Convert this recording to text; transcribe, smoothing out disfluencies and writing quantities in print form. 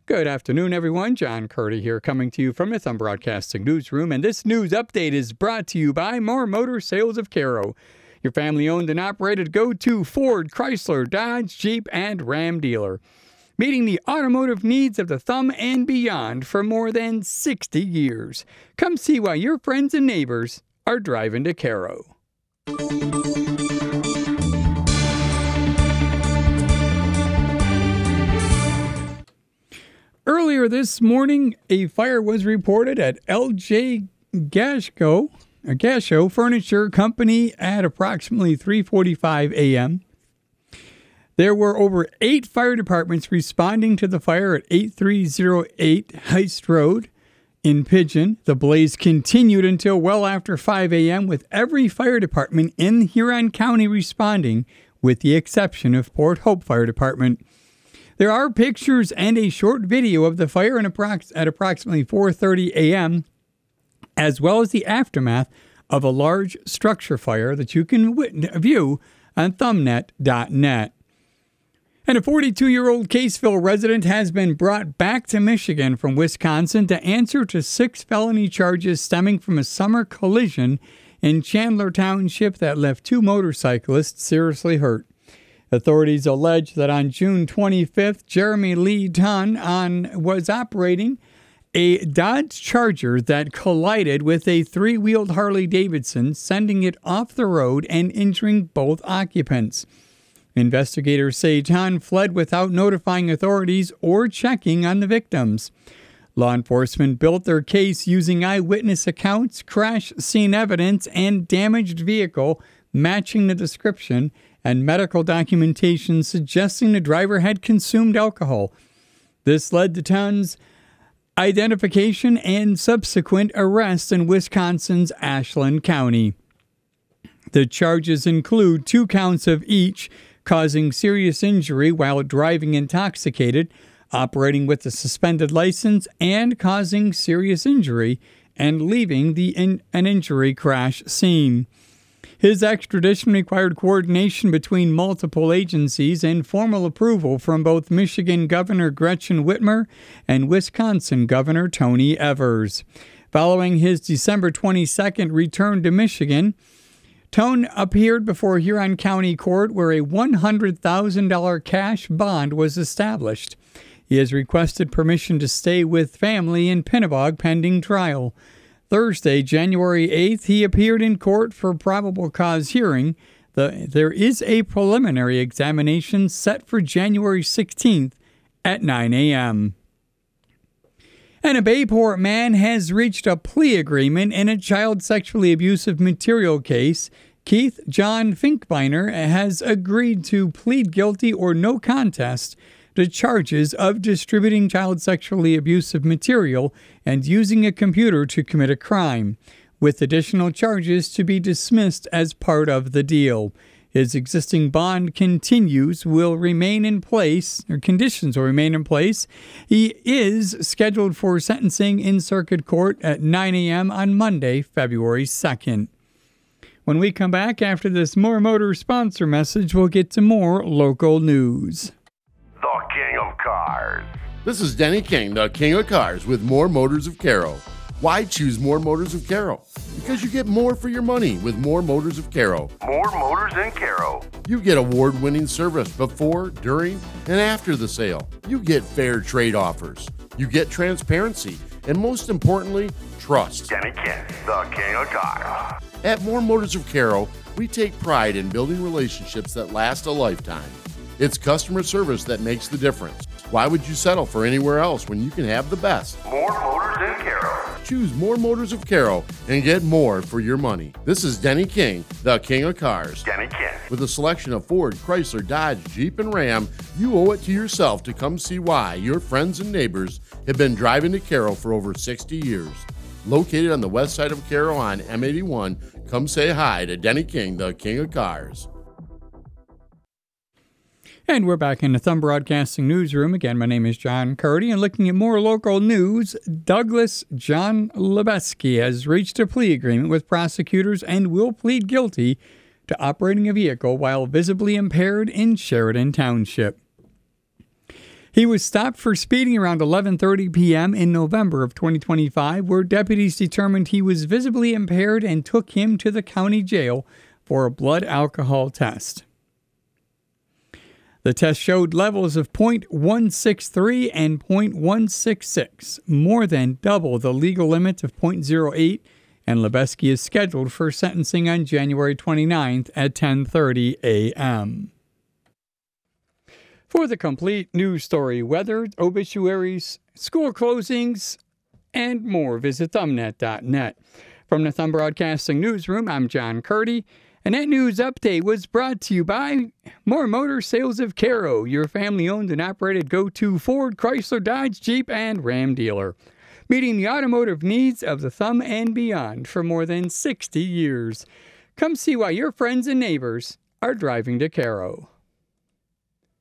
Good afternoon, everyone. John Curdy here, coming to you from the Thumb Broadcasting Newsroom. And this news update is brought to you by Moore Motor Sales of Cairo, your family-owned and operated go-to Ford, Chrysler, Dodge, Jeep, and Ram dealer, meeting the automotive needs of the Thumb and beyond for more than 60 years. Come see why your friends and neighbors are driving to Cairo. Earlier this morning, a fire was reported at LJ Gasho Furniture Company at approximately 3:45 a.m. There were over 8 fire departments responding to the fire at 8308 Heist Road in Pigeon. The blaze continued until well after 5 a.m. with every fire department in Huron County responding, with the exception of Port Hope Fire Department. There are pictures and a short video of the fire at approximately 4:30 a.m., as well as the aftermath of a large structure fire that you can view on thumbnet.net. And a 42-year-old Caseville resident has been brought back to Michigan from Wisconsin to answer to 6 felony charges stemming from a summer collision in Chandler Township that left 2 motorcyclists seriously hurt. Authorities allege that on June 25th, Jeremy Lee Dunn was operating a Dodge Charger that collided with a 3-wheeled Harley-Davidson, sending it off the road and injuring both occupants. Investigators say Dunn fled without notifying authorities or checking on the victims. Law enforcement built their case using eyewitness accounts, crash scene evidence, and damaged vehicle matching the description, and medical documentation suggesting the driver had consumed alcohol. This led to Dunn's identification and subsequent arrest in Wisconsin's Ashland County. The charges include 2 counts of each: causing serious injury while driving intoxicated, operating with a suspended license, and causing serious injury and leaving an injury crash scene. His extradition required coordination between multiple agencies and formal approval from both Michigan Governor Gretchen Whitmer and Wisconsin Governor Tony Evers. Following his December 22nd return to Michigan, Tone appeared before Huron County Court, where a $100,000 cash bond was established. He has requested permission to stay with family in Pinnebog pending trial. Thursday, January 8th, he appeared in court for probable cause hearing. There is a preliminary examination set for January 16th at 9 a.m. And a Bayport man has reached a plea agreement in a child sexually abusive material case. Keith John Finkbeiner has agreed to plead guilty or no contest to charges of distributing child sexually abusive material and using a computer to commit a crime, with additional charges to be dismissed as part of the deal. His existing bond conditions will remain in place. He is scheduled for sentencing in circuit court at 9 a.m. on Monday, February 2nd. When we come back after this Moore Motors sponsor message, we'll get to more local news. The King of Cars. This is Denny King, the King of Cars, with Moore Motors of Cairo. Why choose Moore Motors of Cairo? Because you get more for your money with Moore Motors of Cairo. Moore Motors in Cairo. You get award-winning service before, during, and after the sale. You get fair trade offers. You get transparency. And most importantly, trust. Denny King, the King of Cars. At Moore Motors of Cairo, we take pride in building relationships that last a lifetime. It's customer service that makes the difference. Why would you settle for anywhere else when you can have the best? Moore Motors in Cairo. Choose Moore Motors of Cairo and get more for your money. This is Denny King, the King of Cars. Denny King. With a selection of Ford, Chrysler, Dodge, Jeep, and Ram, you owe it to yourself to come see why your friends and neighbors have been driving to Cairo for over 60 years. Located on the west side of Cairo on M81, come say hi to Denny King, the King of Cars. And we're back in the Thumb Broadcasting Newsroom. Again, my name is John Curdy, and looking at more local news, Douglas John Lebeski has reached a plea agreement with prosecutors and will plead guilty to operating a vehicle while visibly impaired in Sheridan Township. He was stopped for speeding around 11:30 p.m. in November of 2025, where deputies determined he was visibly impaired and took him to the county jail for a blood alcohol test. The test showed levels of .163 and .166, more than double the legal limit of .08, and Lebeski is scheduled for sentencing on January 29th at 10:30 a.m. For the complete news story, weather, obituaries, school closings, and more, visit thumbnet.net. From the Thumb Broadcasting Newsroom, I'm John Curdy, and that news update was brought to you by More Motor Sales of Caro, your family-owned and operated go-to Ford, Chrysler, Dodge, Jeep, and Ram dealer. Meeting the automotive needs of the Thumb and beyond for more than 60 years. Come see why your friends and neighbors are driving to Caro.